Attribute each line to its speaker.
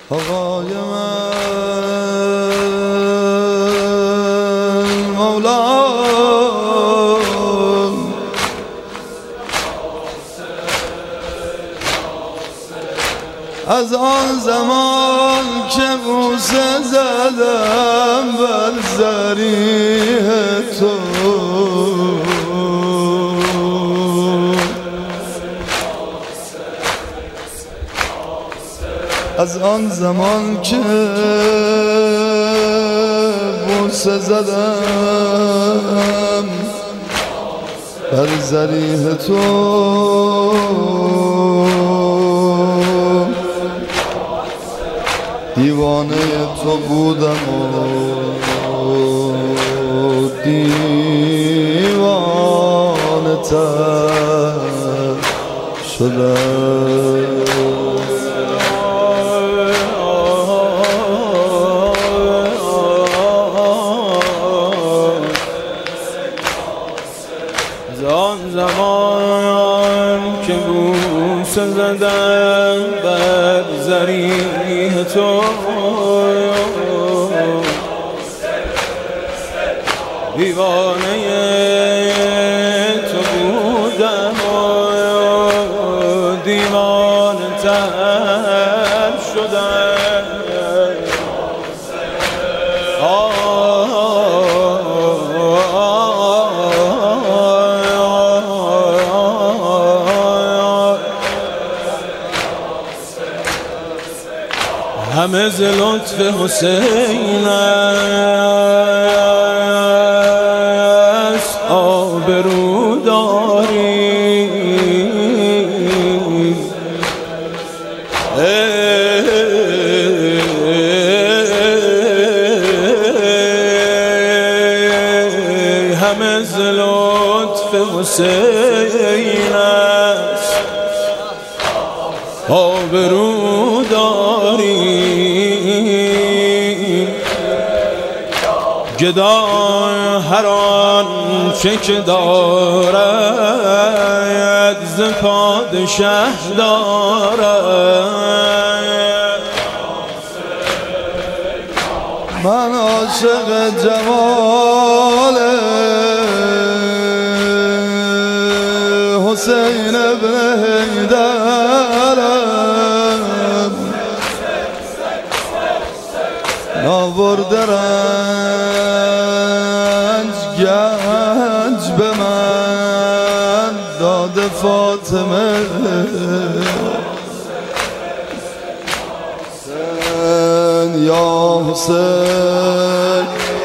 Speaker 1: آقای من مولا از آن زمان که بوسه زدم بر ضریح تو از آن زمان که بوسه زدم بر ضریح تو دیوانه تو بودم و دیوانه تر شدم.
Speaker 2: آن زمان که بوسه زدم بر ضریح تو دیوانه تو بودم و دیوانه تر شدم. همه ز لطف حسین است آبرو داری همه ز لطف حسین است آبرو داری گدا هر آنچه که دارد ز پادشه دارد.
Speaker 1: من عاشق جمال حسین ابن حیدرم ناورده رنج گنج به من داده فاطمه حسین یا حسین